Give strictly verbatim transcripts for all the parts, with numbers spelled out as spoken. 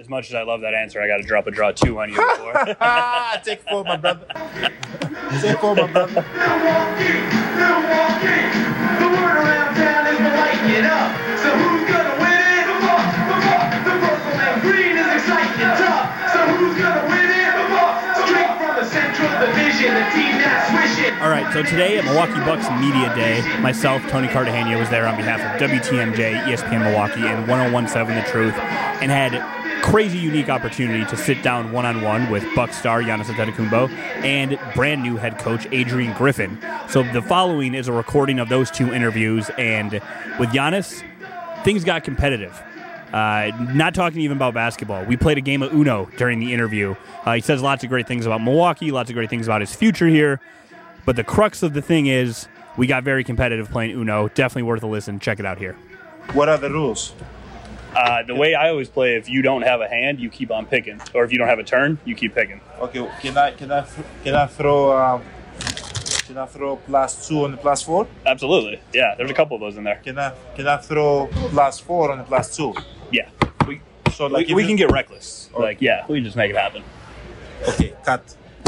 As much as I love that answer, I got to drop a draw two on you before. Take four, my brother. Take four, my brother. Milwaukee, Milwaukee. The word around town is we're lighting it up. So who's gonna win it? The Bucks, the Bucks, the purple and green is exciting and tough. So who's gonna win it? The Bucks. Straight from the Central Division, the team that's wishing. All right, so today at Milwaukee Bucks Media Day, myself, Tony Cartagena, was there on behalf of W T M J, E S P N Milwaukee, and one oh one point seven The Truth, and had crazy unique opportunity to sit down one-on-one with Bucks star Giannis Antetokounmpo and brand new head coach Adrian Griffin. So the following is a recording of those two interviews, and with Giannis, things got competitive. Uh, not talking even about basketball. We played a game of Uno during the interview. Uh, he says lots of great things about Milwaukee, lots of great things about his future here, but the crux of the thing is we got very competitive playing Uno. Definitely worth a listen. Check it out here. What are the rules? Uh, the way I always play, if you don't have a hand, you keep on picking, or if you don't have a turn, you keep picking. Okay, can I can I can I throw um, can I throw plus two on the plus four? Absolutely, yeah. There's a couple of those in there. Can I can I throw plus four on the plus two? Yeah, we So like we, if we you- can get reckless. Okay. Like yeah, we can just make it happen. Okay, cut.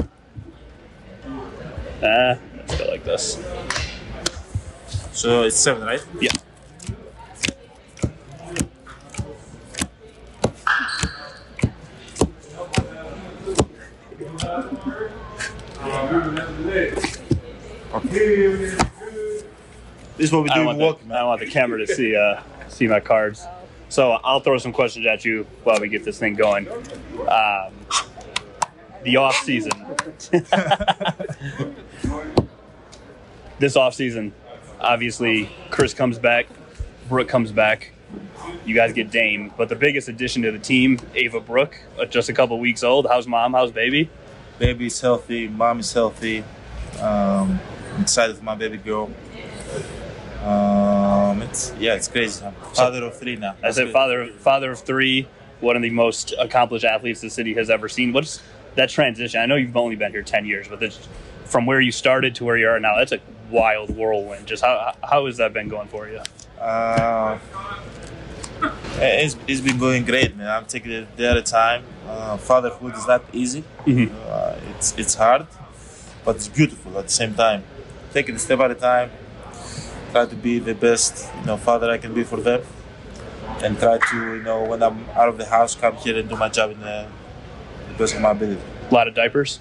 Uh, let's go like this. So it's seven, right? Yeah. This is what we I do don't, in want Milwaukee, the, I don't man. want the camera to see uh, see my cards. So I'll throw some questions at you while we get this thing going. Um, the off season. This off season, obviously, Chris comes back, Brooke comes back. You guys get Dame, but the biggest addition to the team, Ava Brooke, uh, just a couple weeks old. How's mom? How's baby? Baby's healthy, mom is healthy. Um, I'm excited for my baby girl. Um, it's yeah, it's crazy. I'm father of three now. I That's said good. father, father of three, one of the most accomplished athletes the city has ever seen. What's that transition? I know you've only been here ten years, but this, from where you started to where you are now, that's a wild whirlwind. Just how how has that been going for you? Uh, it's, it's been going great, man. I'm taking it day at a time. Uh, fatherhood is not easy. Mhm. Uh, it's it's hard, but it's beautiful at the same time. Taking it step at a time. Try to be the best, you know, father I can be for them, and try to, you know, when I'm out of the house, come here and do my job in the, the best of my ability. A lot of diapers?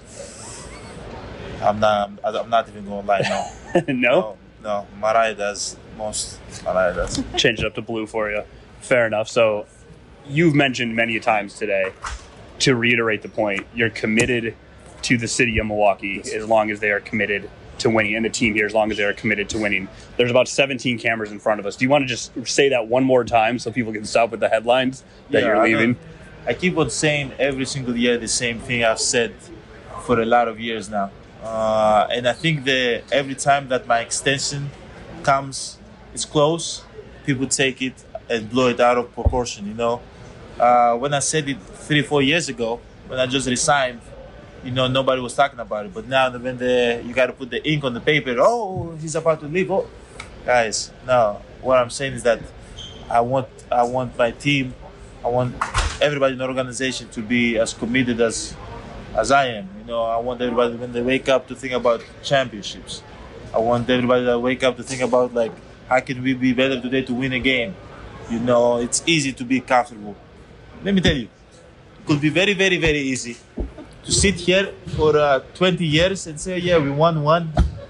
I'm not. I'm not even going to lie. No. no? No. No. Mariah does most. Mariah does. Change it up to blue for you. Fair enough. So you've mentioned many times today, to reiterate the point, you're committed to the city of Milwaukee as long as they are committed to winning, and the team here as long as they are committed to winning. There's about seventeen cameras in front of us. Do you want to just say that one more time so people can stop with the headlines that Yeah, you're I leaving? know. I keep on saying every single year the same thing I've said for a lot of years now. Uh, and I think that every time that my extension comes, it's close, people take it and blow it out of proportion, you know. Uh, when I said it three, four years ago, when I just resigned, you know, nobody was talking about it. But now when the, you got to put the ink on the paper, oh, he's about to leave. Oh, guys, no. What I'm saying is that I want, I want my team, I want everybody in the organization to be as committed as as I am. You know, I want everybody when they wake up to think about championships. I want everybody to wake up to think about like how can we be better today to win a game. You know, it's easy to be comfortable. Let me tell you, it could be very, very, very easy to sit here for uh, twenty years and say, yeah, we won one,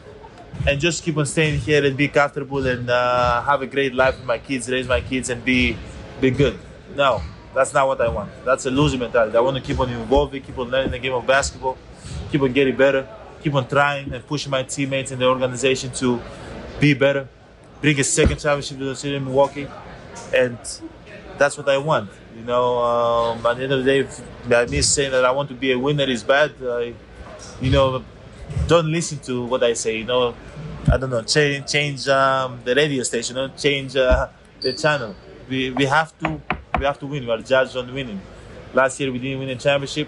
and just keep on staying here and be comfortable and uh, have a great life with my kids, raise my kids, and be be good. No, that's not what I want. That's a losing mentality. I want to keep on evolving, keep on learning the game of basketball, keep on getting better, keep on trying and pushing my teammates in the organization to be better, bring a second championship to the city of Milwaukee, and that's what I want. You know, um, at the end of the day, if, by me saying that I want to be a winner is bad, uh, you know, don't listen to what I say. You know, I don't know, change change um, the radio station, you know, change uh, the channel. We we have to we have to win. We are judged on winning. Last year we didn't win a championship.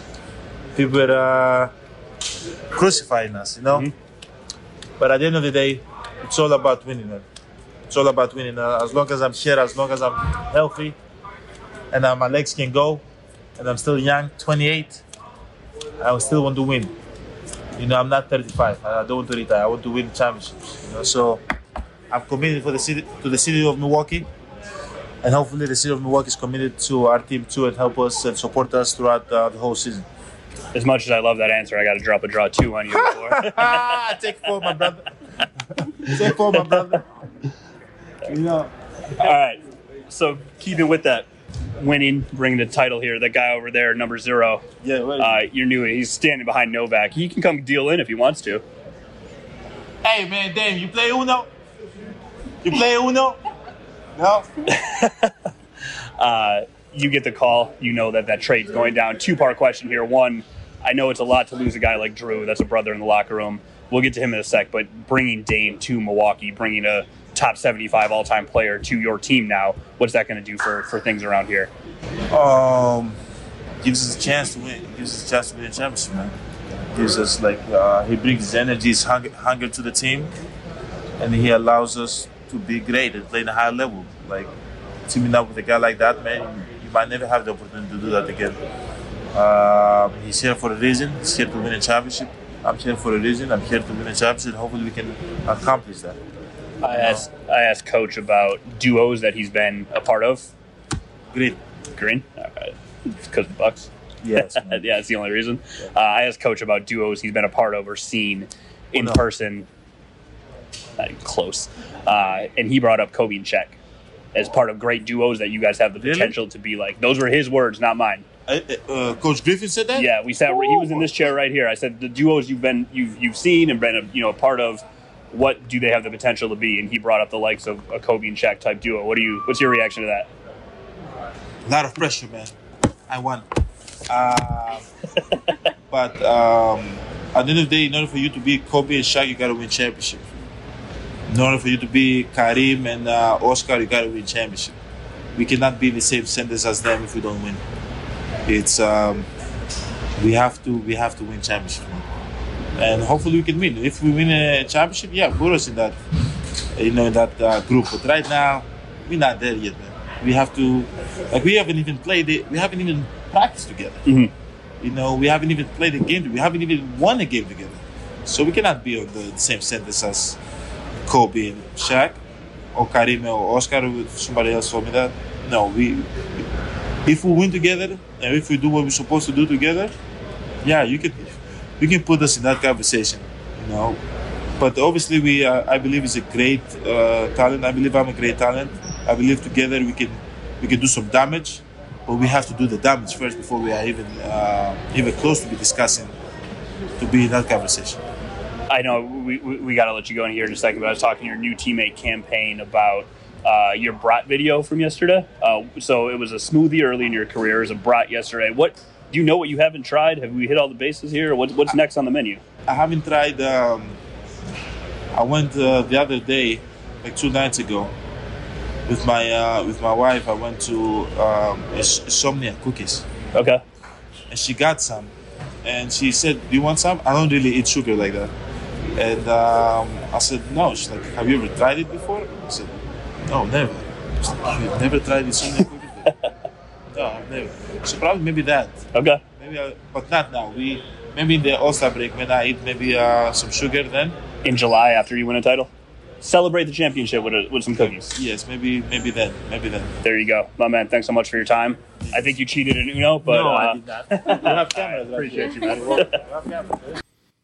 People were uh, crucifying us, you know. Mm-hmm. But at the end of the day, it's all about winning. Man. It's all about winning. Uh, as long as I'm here, as long as I'm healthy, and uh, my legs can go, and I'm still young, twenty-eight. I still want to win. You know, I'm not thirty-five. I don't want to retire. I want to win championships. You know, so I'm committed for the city to the city of Milwaukee, and hopefully the city of Milwaukee is committed to our team too and help us and support us throughout uh, the whole season. As much as I love that answer, I got to drop a draw two on you before. Take four, my brother. Take four, my brother. You know. All right. So keeping with that, winning, bringing the title here. That guy over there, number zero. Yeah. What is uh, you're new. He's standing behind Novak. He can come deal in if he wants to. Hey man, Dame, you play Uno? You play Uno? No. uh, you get the call. You know that that trade's going down. Two-part question here. One, I know it's a lot to lose a guy like Drew. That's a brother in the locker room. We'll get to him in a sec. But bringing Dame to Milwaukee, bringing a top seventy-five all-time player to your team now, what's that going to do for, for things around here? Um, gives us a chance to win. Gives us a chance to win a championship, man. Gives us like uh, he brings his energy, his hunger, hunger to the team, and he allows us to be great and play at a high level. Like teaming up with a guy like that, man, you, you might never have the opportunity to do that again. Um, he's here for a reason. He's here to win a championship. I'm here for a reason. I'm here to win a championship. Hopefully, we can accomplish that. I asked I asked Coach about duos that he's been a part of. Green. Green? All right. Because of the Bucks. Yes. Yeah, that's the only reason. Uh, I asked Coach about duos he's been a part of or seen in Oh, no. person. Not even close. Uh, and he brought up Kobe and Shaq as part of great duos that you guys have the Really? potential to be like. Those were his words, not mine. Uh, uh, Coach Griffin said that. Yeah, we sat. He was in this chair right here. I said the duos you've been you've you've seen and been a, you know a part of. What do they have the potential to be? And he brought up the likes of a Kobe and Shaq type duo. What do you? What's your reaction to that? A lot of pressure, man. I won. Uh, but um, at the end of the day, in order for you to be Kobe and Shaq, you got to win championship. In order for you to be Kareem and uh, Oscar, you got to win championship. We cannot be in the same sentence as them if we don't win. It's um, we have to we have to win championship, man. And hopefully we can win. If we win a championship, yeah, put us in that, you know, in that uh, group. But right now, we're not there yet, man. We have to, like, we haven't even played it. We haven't even practiced together. Mm-hmm. You know, we haven't even played a game. We haven't even won a game together. So we cannot be on the same sentence as Kobe and Shaq, or Kareem or Oscar. Or somebody else told me that. No, we. If we win together and if we do what we're supposed to do together, yeah, you can. You can put us in that conversation, you know. But obviously, we uh, I believe he's a great uh, talent. I believe I'm a great talent. I believe together we can we can do some damage, but we have to do the damage first before we are even uh, even close to be discussing to be in that conversation. I know we we, we got to let you go in here in a second, but I was talking to your new teammate campaign about uh, your brat video from yesterday. Uh, so it was a smoothie early in your career, it was a brat yesterday. What? Do you know what you haven't tried? Have we hit all the bases here? What, what's next on the menu? I haven't tried. Um, I went uh, the other day, like two nights ago, with my uh, with my wife. I went to um, Insomnia Cookies, Okay. and she got some, and she said, "Do you want some?" I don't really eat sugar like that, and um, I said, "No." She's like, "Have you ever tried it before?" I said, "No, never." She's like, "You've never tried Insomnia Cookies?" No, I've never. So probably maybe that. Okay. Maybe, I, but not now. We maybe in the All-Star break when I eat maybe uh, some sugar then. In July after you win a title? Celebrate the championship with a, with some cookies. Yes, maybe maybe then. Maybe then. There you go. My man, thanks so much for your time. I think you cheated in Uno, but... no, uh, I did not. We have cameras. I appreciate you, man. We have cameras.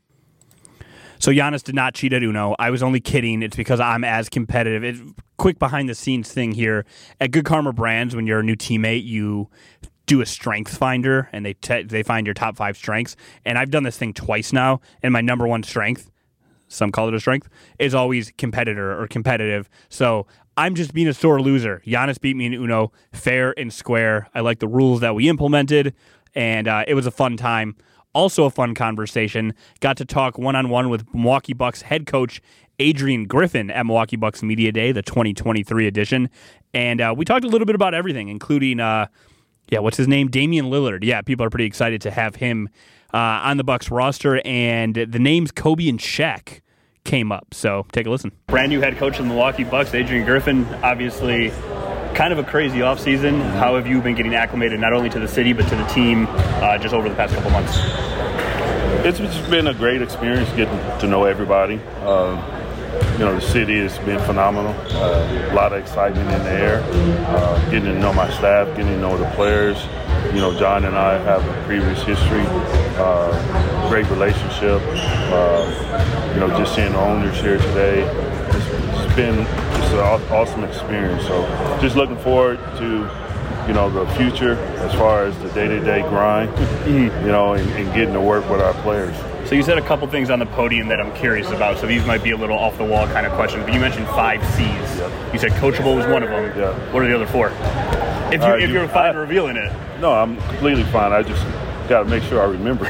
So Giannis did not cheat at Uno. I was only kidding. It's because I'm as competitive. It, quick behind-the-scenes thing here. At Good Karma Brands, when you're a new teammate, you do a strength finder, and they te- they find your top five strengths. And I've done this thing twice now, and my number one strength, some call it a strength, is always competitor or competitive. So I'm just being a sore loser. Giannis beat me in Uno, fair and square. I like the rules that we implemented, and uh, it was a fun time. Also a fun conversation. Got to talk one-on-one with Milwaukee Bucks head coach Adrian Griffin at Milwaukee Bucks Media Day, the twenty twenty-three edition. And uh, we talked a little bit about everything, including, uh, yeah, what's his name? Damian Lillard. Yeah, people are pretty excited to have him uh, on the Bucks roster. And the names Kobe and Shaq came up. So take a listen. Brand new head coach of the Milwaukee Bucks, Adrian Griffin, obviously kind of a crazy offseason. How have you been getting acclimated not only to the city but to the team uh, just over the past couple months? It's just been a great experience getting to know everybody. Um, you know, the city has been phenomenal. Uh, a lot of excitement in the air. Uh, getting to know my staff, getting to know the players. You know, John and I have a previous history, uh, great relationship. Uh, you know, just seeing the owners here today, it's, it's been just an awesome experience. So, just looking forward to, you know, the future as far as the day-to-day grind, mm-hmm. you know, and, and getting to work with our players. So you said a couple things on the podium that I'm curious about. So these might be a little off-the-wall kind of questions, but you mentioned five C's. Yep. You said coachable was one of them. Yeah. What are the other four? If, you, uh, if you, you're fine I, revealing it. No, I'm completely fine. I just got to make sure I remember.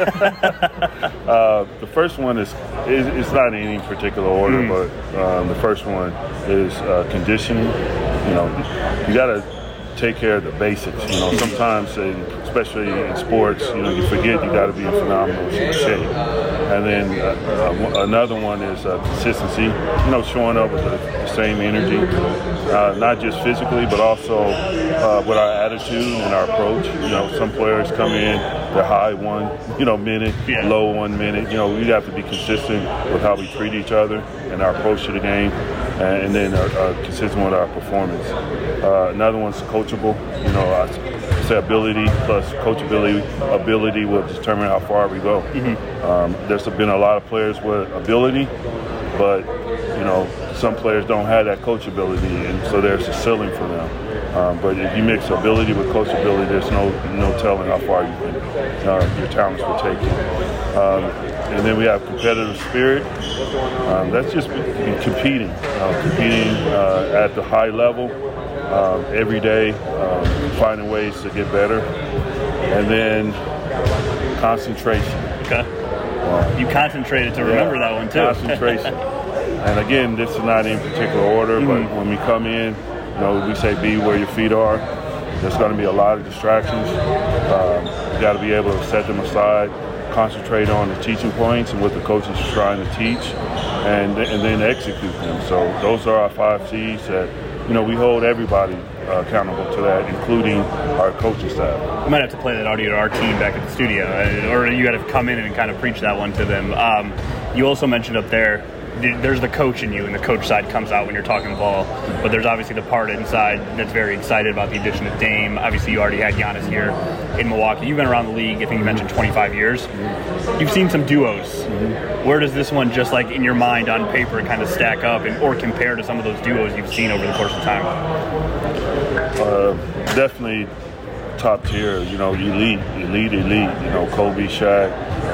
uh, the first one is, is it's not in any particular order, mm. but um, the first one is uh, conditioning. You know, you got to take care of the basics. You know, sometimes, in, especially in sports, you know, you forget you got to be in phenomenal shape. And then uh, uh, another one is uh, consistency. You know, showing up with the, the same energy, uh, not just physically, but also uh, with our attitude and our approach. You know, some players come in, they're high one, you know, minute, yeah. low one minute. You know, we have to be consistent with how we treat each other and our approach to the game, and, and then uh, uh, consistent with our performance. Uh, another one's coachable. You know, I say ability plus coachability. Ability will determine how far we go. Mm-hmm. Um, there's been a lot of players with ability, but you know, some players don't have that coachability, and so there's a ceiling for them. Um, but if you mix ability with coachability, there's no no telling how far you can, uh, your talents will take you. Um, and then we have competitive spirit. Um, that's just competing, uh, competing uh, at the high level. Um, every day, um, finding ways to get better, and then concentration. Okay. Um, you concentrated to remember yeah, that one too. Concentration. And again, this is not in particular order, mm-hmm. but when we come in, you know, we say be where your feet are. There's going to be a lot of distractions. Um, you got to be able to set them aside, concentrate on the teaching points and what the coaches are trying to teach, and and then execute them. So those are our five C's that, you know, we hold everybody uh, accountable to that, including our coaching staff. We might have to play that audio to our team back at the studio, or you got to come in and kind of preach that one to them. Um, you also mentioned up there, there's the coach in you, and the coach side comes out when you're talking ball, but there's obviously the part inside that's very excited about the addition of Dame. Obviously, you already had Giannis here in Milwaukee. You've been around the league, I think you mentioned twenty-five years. You've seen some duos. Mm-hmm. Where does this one, just like in your mind on paper, kind of stack up and or compare to some of those duos you've seen over the course of time? Uh, definitely top tier, you know, elite, elite, elite, you know, Kobe, Shaq,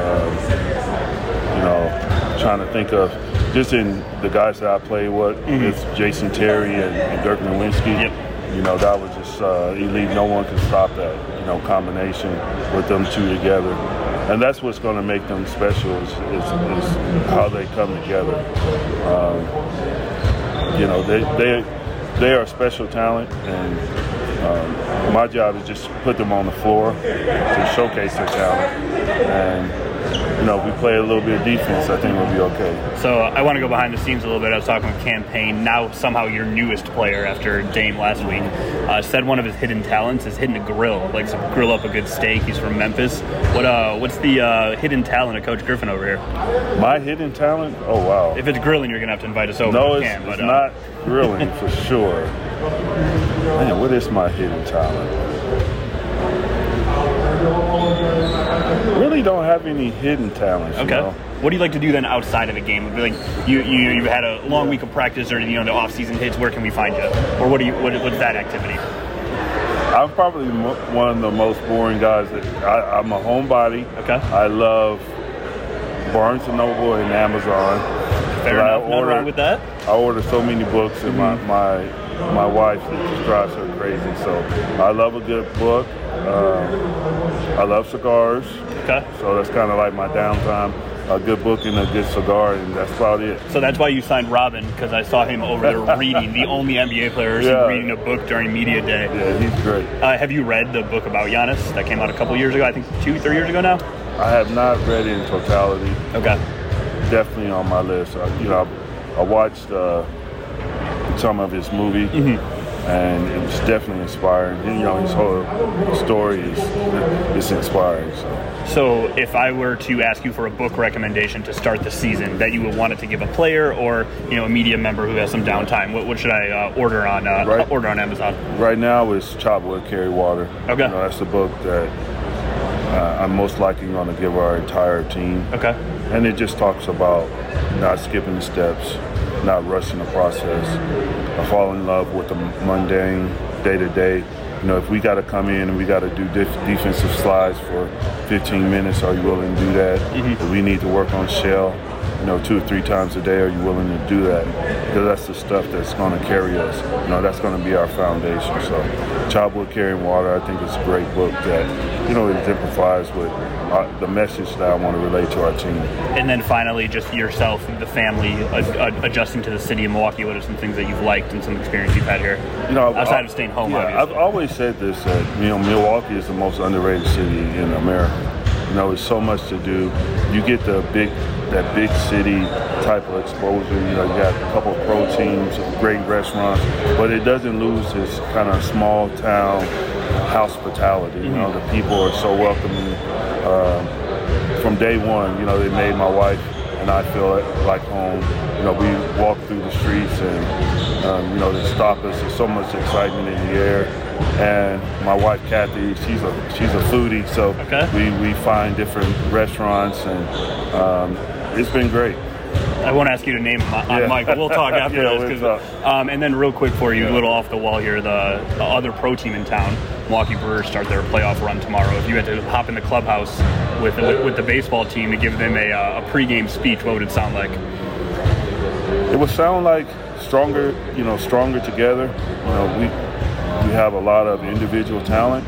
uh, you know, trying to think of just in the guys that I played with, mm-hmm. with Jason Terry and, and Dirk Nowitzki. Yep. You know, that was just uh, elite. No one can stop that, you know, combination with them two together. And that's what's going to make them special is, is, is how they come together. Um, you know, they, they, they are special talent, and um, my job is just to put them on the floor to showcase their talent. And you know, if we play a little bit of defense, I think we'll be okay. So I want to go behind the scenes a little bit. I was talking with Campaign, now somehow your newest player after Dame last week. Uh, said one of his hidden talents is hitting a grill, likes to grill up a good steak. He's from Memphis. What uh, what's the uh, hidden talent of Coach Griffin over here? My hidden talent? Oh, wow. If it's grilling, you're going to have to invite us over. No, it's, can, it's but, uh, not grilling for sure. Man, what is my hidden talent? Really don't have any hidden talents. Okay. You know? What do you like to do then outside of the game? Like you, you, you've had a long week of practice, or you know the off-season hits. Where can we find you? Or what do you? What, what's that activity? I'm probably mo- one of the most boring guys. That I, I'm a homebody. Okay. I love Barnes and Noble and Amazon. Fair enough. Nothing wrong with that. I order so many books, and mm-hmm. my my my wife it just drives her crazy. So I love a good book. Um, I love cigars. Okay. So that's kind of like my downtime. A good book and a good cigar, and that's about it. So that's why you signed Robin, because I saw him over there reading, the only N B A player yeah. reading a book during media day. Yeah, he's great. Uh, have you read the book about Giannis that came out a couple years ago? I think two, three years ago now? I have not read it in totality. Okay. Definitely on my list. I, you know, I, I watched uh, some of his movie. Mm-hmm. and it was definitely inspiring. And, you know, his whole story is is inspiring. So. So if I were to ask you for a book recommendation to start the season that you would want it to give a player or, you know, a media member who has some downtime, what, what should I uh, order on uh, right. order on Amazon? Right now it's Chop Wood, Carry Water. Okay. You know, that's the book that uh, I'm most likely going to give our entire team. Okay. And it just talks about not skipping the steps, not rushing the process, uh, fall in love with the mundane day-to-day. You know, if we got to come in and we got to do def- defensive slides for fifteen minutes, are you willing to do that? Mm-hmm. If we need to work on shell, you know, two or three times a day, are you willing to do that? Because that's the stuff that's going to carry us. You know, that's going to be our foundation. So, Chop Wood, Carrying Water, I think it's a great book that, you know, exemplifies with uh, the message that I want to relate to our team. And then finally, just yourself and the family uh, adjusting to the city of Milwaukee. What are some things that you've liked and some experience you've had here? You know, outside I've, of staying home, yeah, obviously. I've always said this, that, you know, Milwaukee is the most underrated city in America. You know, there's so much to do. You get the big, that big city type of exposure. You know, you got a couple of pro teams, great restaurants, but it doesn't lose its kind of small town hospitality. You know, the people are so welcoming. Um, from day one, you know, they made my wife and I feel like home. You know, we walk through the streets and, um, you know, they stop us. There's so much excitement in the air. And my wife, Kathy, she's a she's a foodie, so okay. we, we find different restaurants, and um, it's been great. I won't ask you to name them on yeah. mic, but we'll talk after yeah, this. Um, and then real quick for you, a little off the wall here, the, the other pro team in town, Milwaukee Brewers, start their playoff run tomorrow. If you had to hop in the clubhouse with with, with the baseball team to give them a, a pregame speech, what would it sound like? It would sound like stronger, you know, stronger together. You know, we we have a lot of individual talent,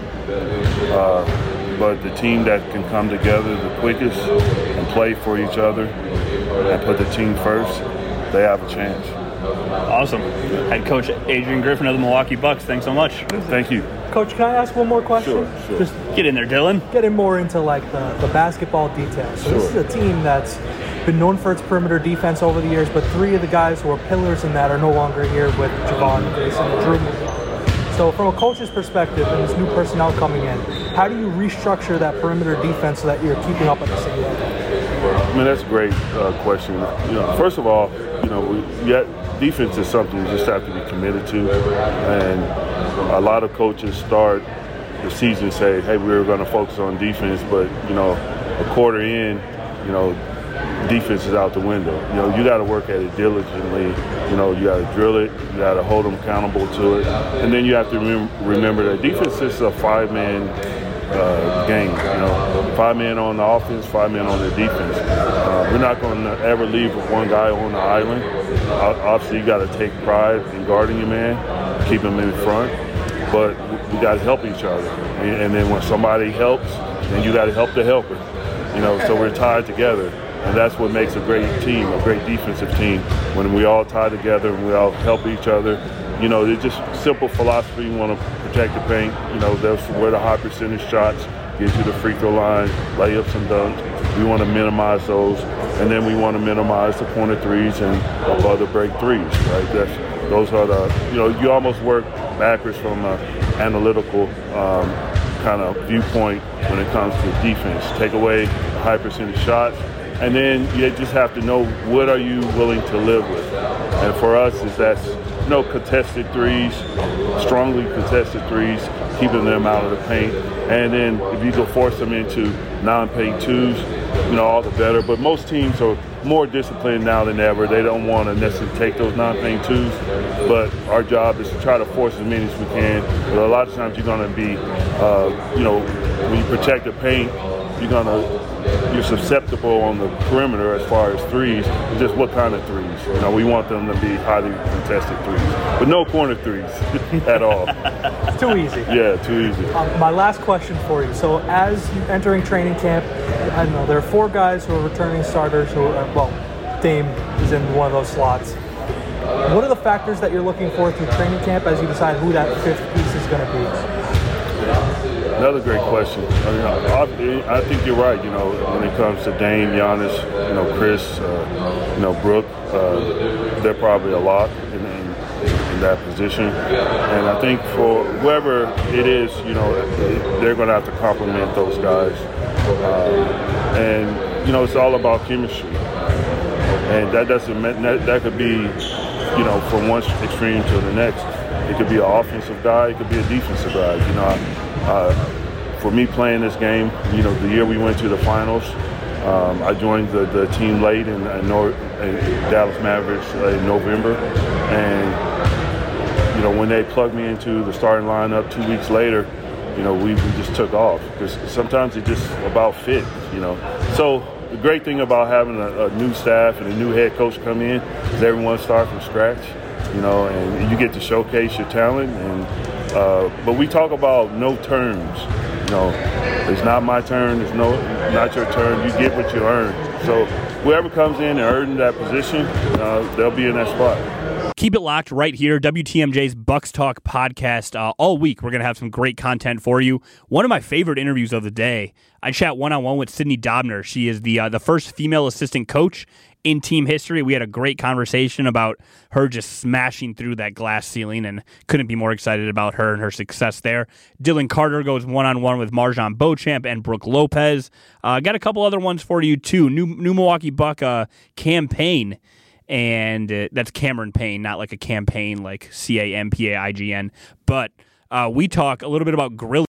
uh, but the team that can come together the quickest and play for each other and put the team first, they have a chance. Awesome. Head coach Adrian Griffin of the Milwaukee Bucks, thanks so much. Thank you. Coach, can I ask one more question? Sure, sure. Just get in there, Dylan. Getting more into like the, the basketball details. So sure. This is a team that's been known for its perimeter defense over the years, but three of the guys who are pillars in that are no longer here with Javon, Jason, and Drew. So from a coach's perspective and this new personnel coming in, how do you restructure that perimeter defense so that you're keeping up at the same level? I mean, that's a great uh, question. You know, first of all, you know, we, yet defense is something you just have to be committed to. And a lot of coaches start the season say, hey, we're going to focus on defense, but, you know, a quarter in, you know, defense is out the window. You know, you got to work at it diligently. You know, you got to drill it. You got to hold them accountable to it. And then you have to remem- remember that defense is a five-man uh, game. You know, five men on the offense, five men on the defense. Uh, we're not going to ever leave one guy on the island. Obviously, you got to take pride in guarding your man, keep him in front. But we got to help each other. And, and then when somebody helps, then you got to help the helper. You know, so we're tied together. And that's what makes a great team, a great defensive team, when we all tie together and we all help each other. You know, it's just simple philosophy. You want to protect the paint. You know, that's where the high percentage shots get you the free throw line, layups and dunks. We want to minimize those. And then we want to minimize the corner threes and above the break threes, right? That's, those are the, you know, you almost work backwards from an analytical um, kind of viewpoint when it comes to defense. Take away high percentage shots. And then you just have to know, what are you willing to live with? And for us, is that's, you know, contested threes, strongly contested threes, keeping them out of the paint. And then if you can force them into non-paint twos, you know, all the better. But most teams are more disciplined now than ever. They don't want to necessarily take those non-paint twos. But our job is to try to force as many as we can. But a lot of times you're going to be, uh, you know, when you protect the paint, you're going to, you're susceptible on the perimeter as far as threes. Just what kind of threes? You know, we want them to be highly contested threes, but no corner threes at all. It's too easy. Yeah, too easy. Um, my last question for you. So as you entering training camp, I don't know, there are four guys who are returning starters who are, well, Dame is in one of those slots. What are the factors that you're looking for through training camp as you decide who that fifth piece is going to be? Another great question. I, mean, I, I think you're right. You know, when it comes to Dame, Giannis, you know, Chris, uh, you know, Brooke, uh, they're probably a lock. And, and in that position. And I think for whoever it is, you know, they're going to have to complement those guys. Um, and, you know, it's all about chemistry. And that doesn't mean that, that could be, you know, from one extreme to the next. It could be an offensive guy. It could be a defensive guy. You know, uh, for me playing this game, you know, the year we went to the finals, um, I joined the, the team late in, in, Nor- in Dallas Mavericks uh, in November. And, you know, when they plugged me into the starting lineup two weeks later, you know, we, we just took off. Because sometimes it's just about fit, you know. So the great thing about having a, a new staff and a new head coach come in is everyone starts from scratch, you know, and you get to showcase your talent. And uh, but we talk about no terms, you know. It's not my turn. It's no, not your turn. You get what you earn. So whoever comes in and earns that position, uh, they'll be in that spot. Keep it locked right here. W T M J's Bucks Talk podcast uh, all week. We're going to have some great content for you. One of my favorite interviews of the day, I chat one-on-one with Sydney Dobner. She is the uh, the first female assistant coach in team history. We had a great conversation about her just smashing through that glass ceiling, and couldn't be more excited about her and her success there. Dylan Carter goes one-on-one with Marjan Beauchamp and Brooke Lopez. Uh, got a couple other ones for you, too. New, new Milwaukee Buck uh, campaign. And uh, that's Cameron Payne, not like a campaign like C A M P A I G N. But uh, we talk a little bit about grilling.